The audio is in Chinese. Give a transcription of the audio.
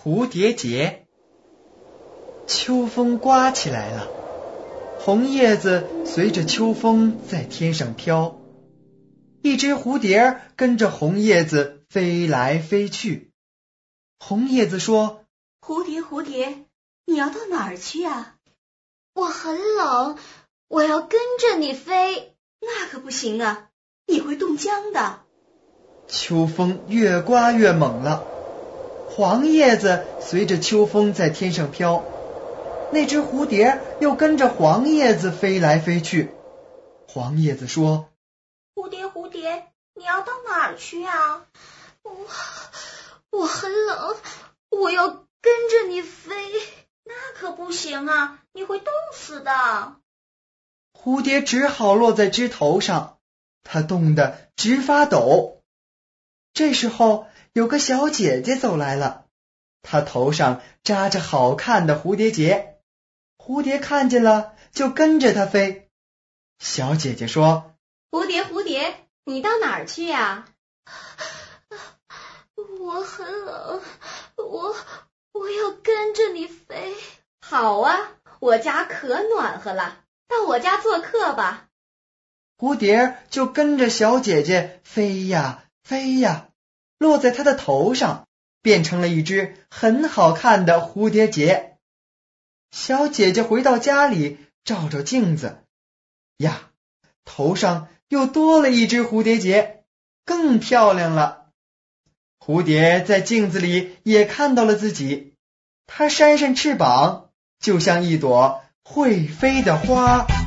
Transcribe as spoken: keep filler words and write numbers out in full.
蝴蝶结。秋风刮起来了，红叶子随着秋风在天上飘，一只蝴蝶跟着红叶子飞来飞去。红叶子说： 蝴蝶蝴蝶，你要到哪儿去啊？ 我很冷，我要跟着你飞。 那可不行啊，你会冻僵的。 秋风越刮越猛了，黄叶子随着秋风在天上飘，那只蝴蝶又跟着黄叶子飞来飞去。黄叶子说： 蝴蝶蝴蝶，你要到哪儿去啊？ 我我很冷，我要跟着你飞。 那可不行啊，你会冻死的。 蝴蝶只好落在枝头上，它冻得直发抖。这时候有个小姐姐走来了，她头上扎着好看的蝴蝶结，蝴蝶看见了就跟着她飞。小姐姐说： 蝴蝶蝴蝶，你到哪儿去呀？ 我很冷，我我要跟着你飞。 好啊，我家可暖和了，到我家做客吧。 蝴蝶就跟着小姐姐飞呀飞呀，落在她的头上，变成了一只很好看的蝴蝶结。小姐姐回到家里照照镜子，呀，头上又多了一只蝴蝶结，更漂亮了。蝴蝶在镜子里也看到了自己，它扇扇翅膀，就像一朵会飞的花。